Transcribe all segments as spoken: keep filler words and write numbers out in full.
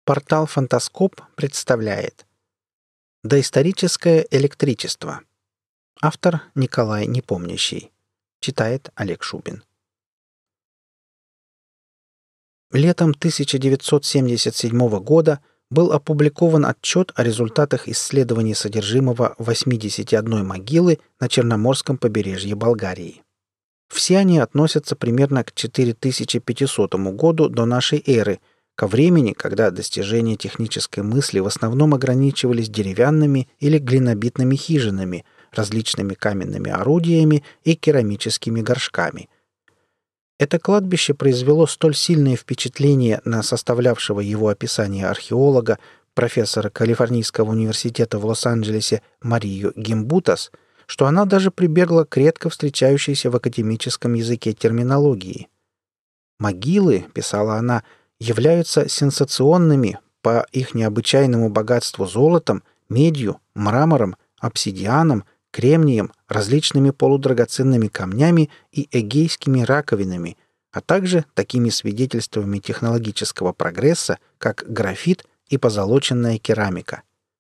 Портал «Фантаскоп» представляет «Доисторическое электричество». Автор Николай Непомнящий. Читает Олег Шубин. Летом тысяча девятьсот семьдесят седьмого года был опубликован отчет о результатах исследований содержимого восьмидесяти одной могилы на Черноморском побережье Болгарии. Все они относятся примерно к четыре тысячи пятисотому году до нашей эры, ко времени, когда достижения технической мысли в основном ограничивались деревянными или глинобитными хижинами, различными каменными орудиями и керамическими горшками. Это кладбище произвело столь сильное впечатление на составлявшего его описание археолога, профессора Калифорнийского университета в Лос-Анджелесе Марию Гимбутас, что она даже прибегла к редко встречающейся в академическом языке терминологии. «Могилы», — писала она, — являются сенсационными по их необычайному богатству золотом, медью, мрамором, обсидианом, кремнием, различными полудрагоценными камнями и эгейскими раковинами, а также такими свидетельствами технологического прогресса, как графит и позолоченная керамика.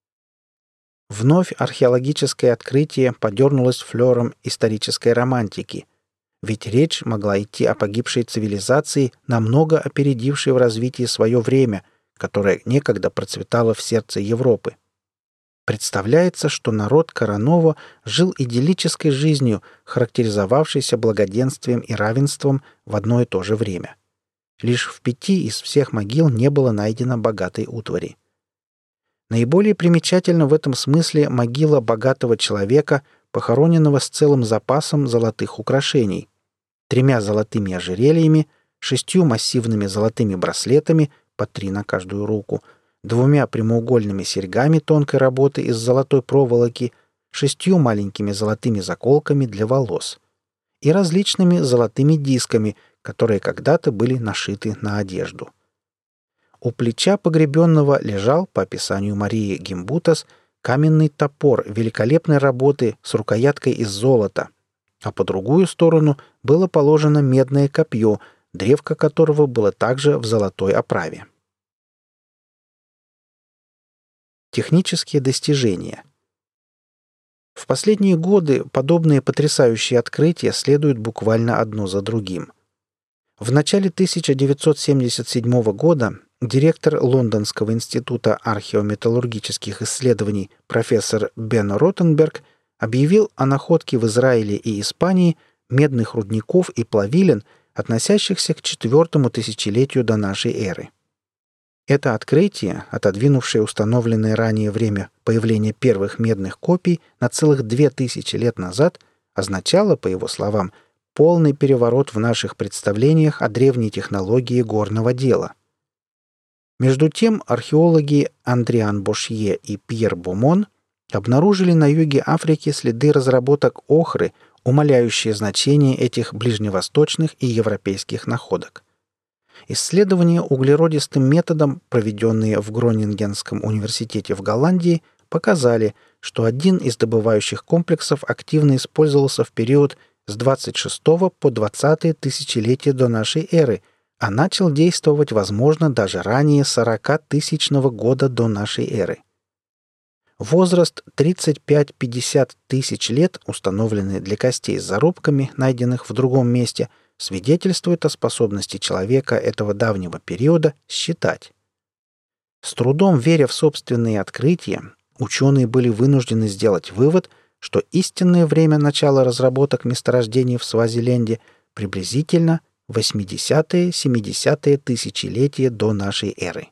Вновь археологическое открытие подернулось флером исторической романтики, ведь речь могла идти о погибшей цивилизации, намного опередившей в развитии свое время, которое некогда процветало в сердце Европы. Представляется, что народ Коронова жил идиллической жизнью, характеризовавшейся благоденствием и равенством в одно и то же время. Лишь в пяти из всех могил не было найдено богатой утвари. Наиболее примечательна в этом смысле могила богатого человека, похороненного с целым запасом золотых украшений, тремя золотыми ожерельями, шестью массивными золотыми браслетами, по три на каждую руку, двумя прямоугольными серьгами тонкой работы из золотой проволоки, шестью маленькими золотыми заколками для волос и различными золотыми дисками, которые когда-то были нашиты на одежду. У плеча погребенного лежал, по описанию Марии Гимбутас, каменный топор великолепной работы с рукояткой из золота, а по другую сторону было положено медное копье, древко которого было также в золотой оправе. Технические достижения. В последние годы подобные потрясающие открытия следуют буквально одно за другим. В начале тысяча девятьсот семьдесят седьмого года директор Лондонского института археометаллургических исследований профессор Бен Ротенберг объявил о находке в Израиле и Испании медных рудников и плавилин, относящихся к четвертому тысячелетию до нашей эры. Это открытие, отодвинувшее установленное ранее время появления первых медных копий на целых две тысячи лет назад, означало, по его словам, полный переворот в наших представлениях о древней технологии горного дела. Между тем археологи Андриан Бошье и Пьер Бомон обнаружили на юге Африки следы разработок охры, умаляющие значение этих ближневосточных и европейских находок. Исследования углеродистым методом, проведенные в Гронингенском университете в Голландии, показали, что один из добывающих комплексов активно использовался в период с двадцать шестого по двадцатое тысячелетие до нашей эры, а начал действовать, возможно, даже ранее сорокатысячного года до нашей эры. Возраст тридцать пять-пятьдесят тысяч лет, установленный для костей с зарубками, найденных в другом месте, свидетельствует о способности человека этого давнего периода считать. С трудом веря в собственные открытия, ученые были вынуждены сделать вывод, что истинное время начала разработок месторождений в Свазиленде приблизительно восьмидесятое-семидесятое тысячелетие до нашей эры.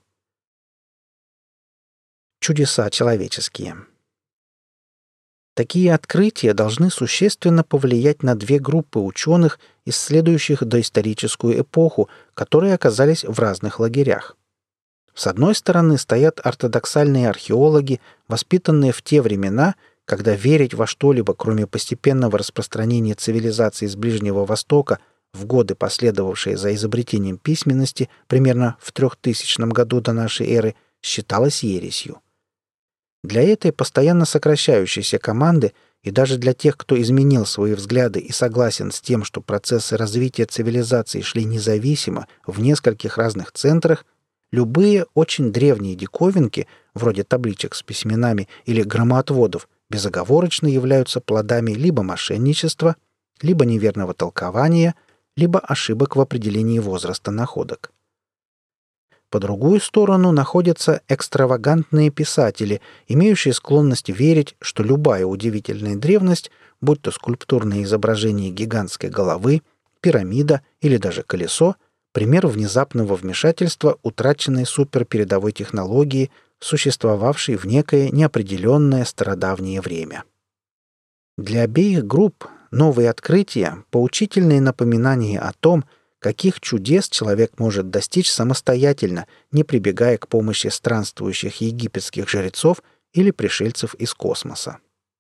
Чудеса человеческие. Такие открытия должны существенно повлиять на две группы ученых, исследующих доисторическую эпоху, которые оказались в разных лагерях. С одной стороны стоят ортодоксальные археологи, воспитанные в те времена, когда верить во что-либо, кроме постепенного распространения цивилизации с Ближнего Востока, в годы, последовавшие за изобретением письменности, примерно в трехтысячном году до нашей эры, считалось ересью. Для этой постоянно сокращающейся команды и даже для тех, кто изменил свои взгляды и согласен с тем, что процессы развития цивилизации шли независимо в нескольких разных центрах, любые очень древние диковинки, вроде табличек с письменами или громоотводов, безоговорочно являются плодами либо мошенничества, либо неверного толкования, либо ошибок в определении возраста находок. По другую сторону находятся экстравагантные писатели, имеющие склонность верить, что любая удивительная древность, будь то скульптурное изображение гигантской головы, пирамида или даже колесо, пример внезапного вмешательства утраченной суперпередовой технологии, существовавшей в некое неопределенное стародавнее время. Для обеих групп новые открытия – поучительные напоминания о том, каких чудес человек может достичь самостоятельно, не прибегая к помощи странствующих египетских жрецов или пришельцев из космоса.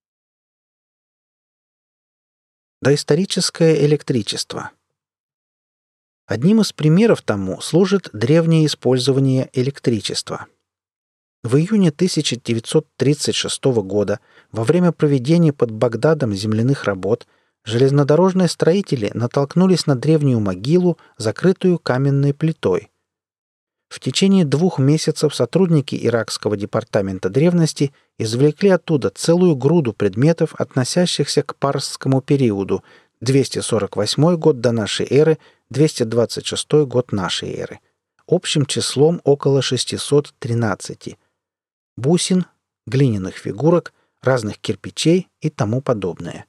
Доисторическое электричество. Одним из примеров тому служит древнее использование электричества. В июне тысяча девятьсот тридцать шестого года, во время проведения под Багдадом земляных работ, железнодорожные строители натолкнулись на древнюю могилу, закрытую каменной плитой. В течение двух месяцев сотрудники Иракского департамента древности извлекли оттуда целую груду предметов, относящихся к парсскому периоду двести сорок восьмой год до нашей эры, двести двадцать шестой год нашей эры, общим числом около шестьсот тринадцать, бусин, глиняных фигурок, разных кирпичей и тому подобное.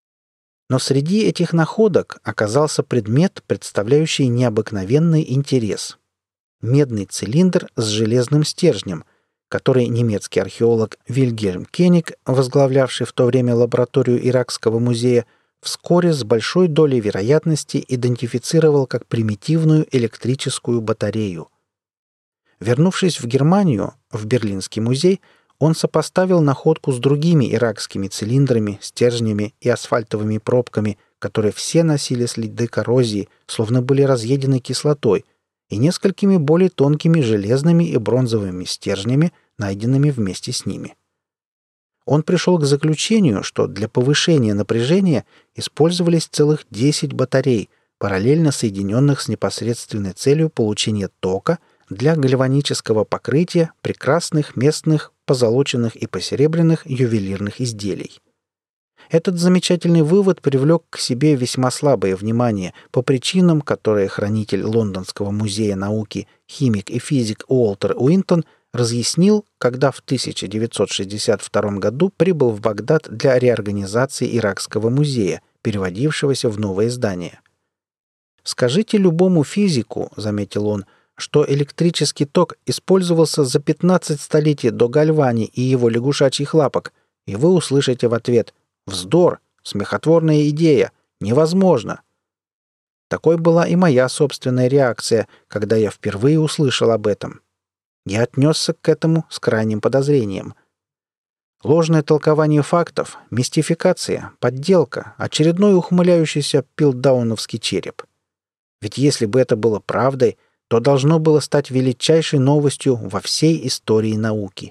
Но среди этих находок оказался предмет, представляющий необыкновенный интерес. Медный цилиндр с железным стержнем, который немецкий археолог Вильгельм Кеник, возглавлявший в то время лабораторию Иракского музея, вскоре с большой долей вероятности идентифицировал как примитивную электрическую батарею. Вернувшись в Германию, в Берлинский музей, он сопоставил находку с другими иракскими цилиндрами, стержнями и асфальтовыми пробками, которые все носили следы коррозии, словно были разъедены кислотой, и несколькими более тонкими железными и бронзовыми стержнями, найденными вместе с ними. Он пришел к заключению, что для повышения напряжения использовались целых десять батарей, параллельно соединенных с непосредственной целью получения тока для гальванического покрытия прекрасных местных позолоченных и посеребряных ювелирных изделий. Этот замечательный вывод привлек к себе весьма слабое внимание по причинам, которые хранитель Лондонского музея науки, химик и физик Уолтер Уинтон разъяснил, когда в тысяча девятьсот шестьдесят втором году прибыл в Багдад для реорганизации Иракского музея, переводившегося в новое здание. «Скажите любому физику, — заметил он, — что электрический ток использовался за пятнадцать столетий до Гальвани и его лягушачьих лапок, и вы услышите в ответ: «Вздор! Смехотворная идея! Невозможно!» Такой была и моя собственная реакция, когда я впервые услышал об этом. Я отнесся к этому с крайним подозрением. Ложное толкование фактов, мистификация, подделка, очередной ухмыляющийся пилдауновский череп. Ведь если бы это было правдой, то должно было стать величайшей новостью во всей истории науки.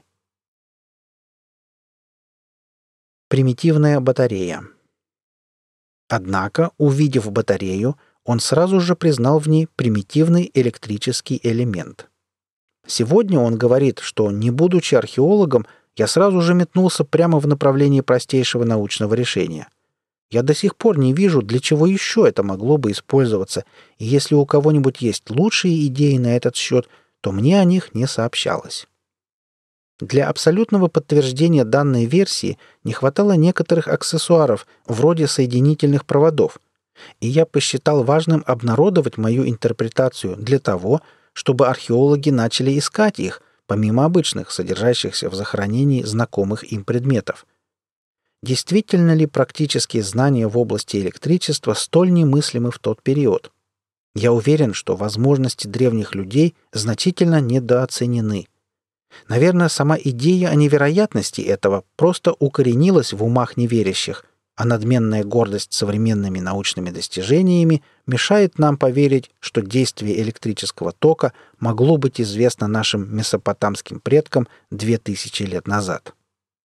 Примитивная батарея. Однако, увидев батарею, он сразу же признал в ней примитивный электрический элемент. Сегодня он говорит, что, не будучи археологом, я сразу же метнулся прямо в направлении простейшего научного решения. Я до сих пор не вижу, для чего еще это могло бы использоваться, и если у кого-нибудь есть лучшие идеи на этот счет, то мне о них не сообщалось. Для абсолютного подтверждения данной версии не хватало некоторых аксессуаров, вроде соединительных проводов, и я посчитал важным обнародовать мою интерпретацию для того, чтобы археологи начали искать их, помимо обычных, содержащихся в захоронении знакомых им предметов. Действительно ли практические знания в области электричества столь немыслимы в тот период? Я уверен, что возможности древних людей значительно недооценены. Наверное, сама идея о невероятности этого просто укоренилась в умах неверящих, а надменная гордость современными научными достижениями мешает нам поверить, что действие электрического тока могло быть известно нашим месопотамским предкам две тысячи лет назад.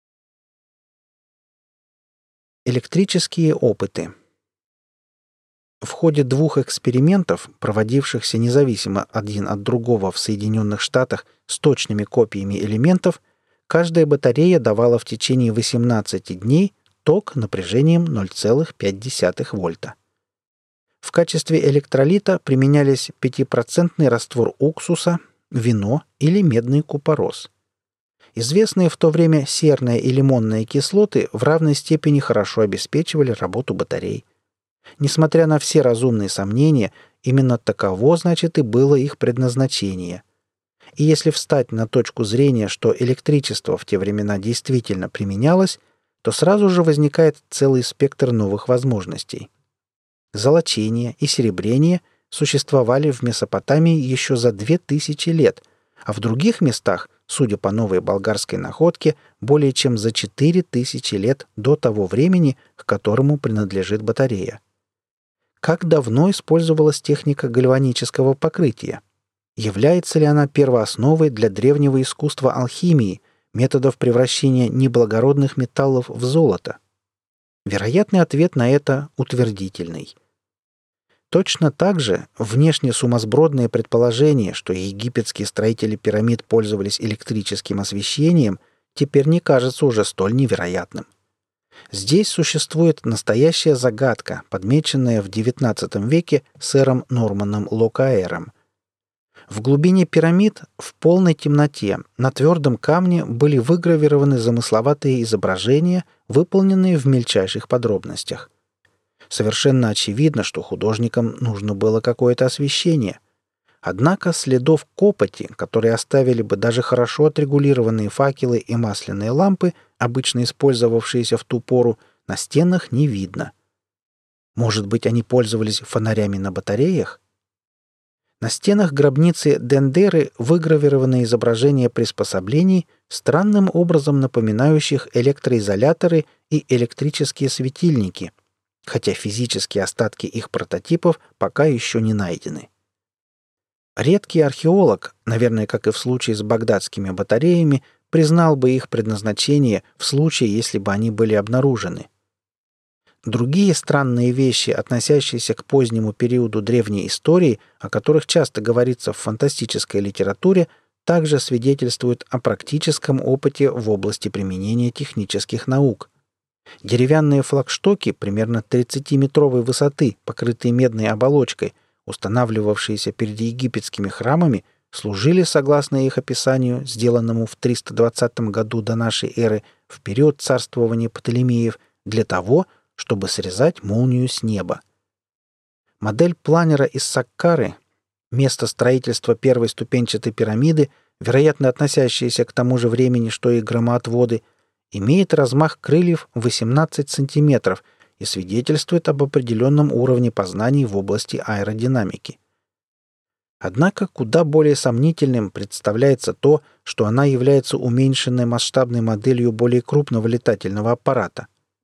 Электрические опыты. В ходе двух экспериментов, проводившихся независимо один от другого в Соединенных Штатах с точными копиями элементов, каждая батарея давала в течение восемнадцати дней ток напряжением ноль целых пять десятых вольта. В качестве электролита применялись пятипроцентный раствор уксуса, вино или медный купорос. Известные в то время серная и лимонная кислоты в равной степени хорошо обеспечивали работу батарей. Несмотря на все разумные сомнения, именно таково, значит, и было их предназначение. И если встать на точку зрения, что электричество в те времена действительно применялось, то сразу же возникает целый спектр новых возможностей. Золочение и серебрение существовали в Месопотамии еще за две тысячи лет, а в других местах, судя по новой болгарской находке, более чем за четыре тысячи лет до того времени, к которому принадлежит батарея. Как давно использовалась техника гальванического покрытия? Является ли она первоосновой для древнего искусства алхимии, методов превращения неблагородных металлов в золото? Вероятный ответ на это утвердительный. Точно так же внешне сумасбродное предположение, что египетские строители пирамид пользовались электрическим освещением, теперь не кажется уже столь невероятным. Здесь существует настоящая загадка, подмеченная в девятнадцатом веке сэром Норманом Локаэром. В глубине пирамид, в полной темноте, на твердом камне были выгравированы замысловатые изображения, выполненные в мельчайших подробностях. Совершенно очевидно, что художникам нужно было какое-то освещение. Однако следов копоти, которые оставили бы даже хорошо отрегулированные факелы и масляные лампы, обычно использовавшиеся в ту пору, на стенах не видно. Может быть, они пользовались фонарями на батареях? На стенах гробницы Дендеры выгравированы изображения приспособлений, странным образом напоминающих электроизоляторы и электрические светильники, хотя физические остатки их прототипов пока еще не найдены. Редкий археолог, наверное, как и в случае с багдадскими батареями, признал бы их предназначение в случае, если бы они были обнаружены. Другие странные вещи, относящиеся к позднему периоду древней истории, о которых часто говорится в фантастической литературе, также свидетельствуют о практическом опыте в области применения технических наук. Деревянные флагштоки примерно тридцатиметровой высоты, покрытые медной оболочкой, устанавливавшиеся перед египетскими храмами, служили, согласно их описанию, сделанному в триста двадцатом году до нашей эры, в период царствования Птолемеев, для того, чтобы срезать молнию с неба. Модель планера из Саккары, место строительства первой ступенчатой пирамиды, вероятно относящееся к тому же времени, что и громоотводы, имеет размах крыльев восемнадцать сантиметров и свидетельствует об определенном уровне познаний в области аэродинамики. Однако куда более сомнительным представляется то, что она является уменьшенной масштабной моделью более крупного летательного аппарата.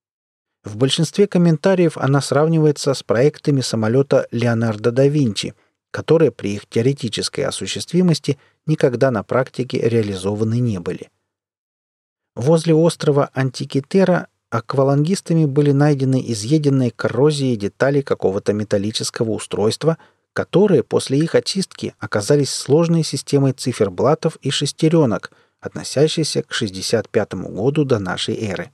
В большинстве комментариев она сравнивается с проектами самолета Леонардо да Винчи, которые при их теоретической осуществимости никогда на практике реализованы не были. Возле острова Антикитера аквалангистами были найдены изъеденные коррозией детали какого-то металлического устройства, которые после их очистки оказались сложной системой циферблатов и шестеренок, относящейся к шестьдесят пятому году до нашей эры.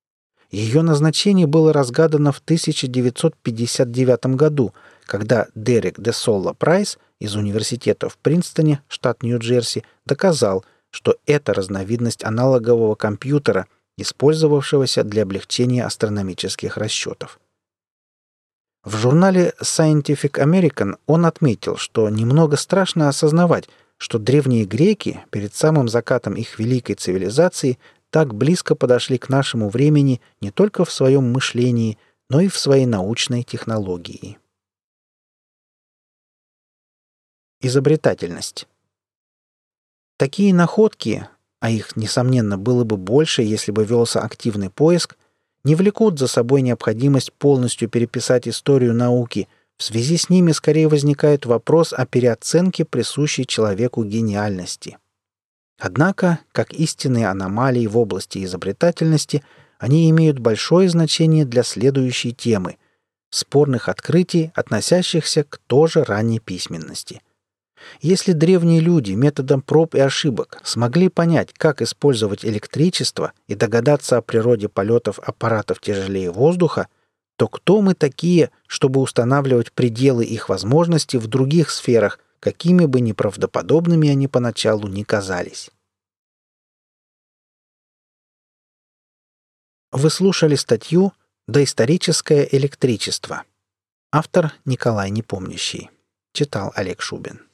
Ее назначение было разгадано в тысяча девятьсот пятьдесят девятом году, когда Дерек де Солла Прайс из университета в Принстоне, штат Нью-Джерси, доказал, что это разновидность аналогового компьютера, использовавшегося для облегчения астрономических расчетов. В журнале Scientific American он отметил, что немного страшно осознавать, что древние греки перед самым закатом их великой цивилизации так близко подошли к нашему времени не только в своем мышлении, но и в своей научной технологии. Изобретательность. Такие находки, а их, несомненно, было бы больше, если бы велся активный поиск, не влекут за собой необходимость полностью переписать историю науки. В связи с ними скорее возникает вопрос о переоценке присущей человеку гениальности. Однако, как истинные аномалии в области изобретательности, они имеют большое значение для следующей темы. спорных открытий, относящихся к тоже ранней письменности. Если древние люди методом проб и ошибок смогли понять, как использовать электричество и догадаться о природе полетов аппаратов тяжелее воздуха, то кто мы такие, чтобы устанавливать пределы их возможностей в других сферах, какими бы неправдоподобными они поначалу ни казались? Вы слушали статью «Доисторическое электричество». Автор Николай Непомнящий. Читал Олег Шубин.